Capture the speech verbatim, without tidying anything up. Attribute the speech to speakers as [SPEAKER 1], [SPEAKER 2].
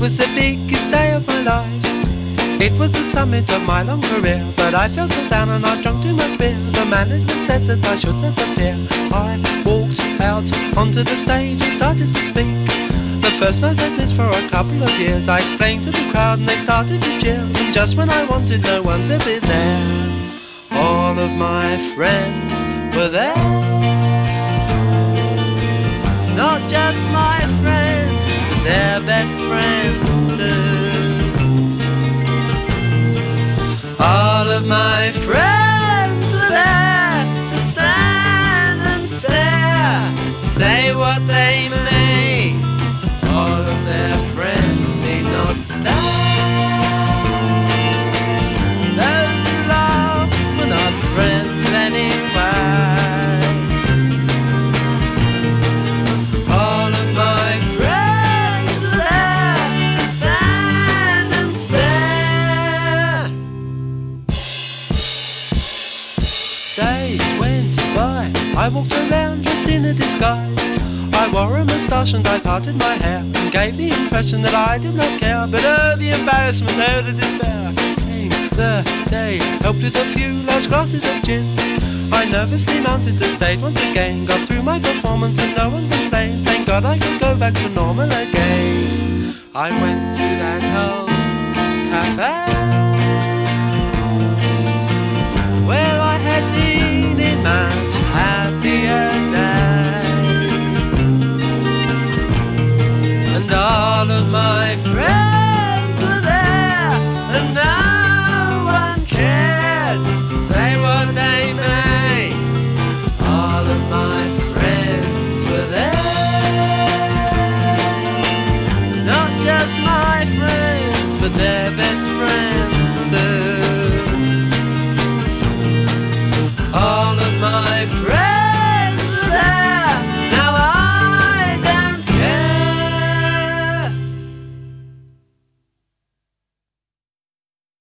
[SPEAKER 1] was the biggest day of my life. It was the summit of my long career, but I felt so down and I drunk too much beer. The management said that I should not appear. I walked out onto the stage and started to speak. The first night I'd missed for a couple of years. I explained to the crowd and they started to cheer. And just when I wanted no one to be there, all of my friends were there. Not just my friends, but their best friends too. All of my friends were there to stand and stare, say what they may. All of their friends need not stand. Those who love were not friends anyway. All of my friends were there to stand and stare. Days went by, I walked around dressed in a disguise. I wore a moustache and I parted my hair and gave the impression that I did not care. But oh, the embarrassment, oh, the despair. Came the day, helped with a few large glasses of gin. I nervously mounted the stage once again, got through my performance and no one complained. Thank God I could go back to normal again. I went to that old cafe where I had been in much happier days, and all of my friends were there, and no one cared, say what they may. All of my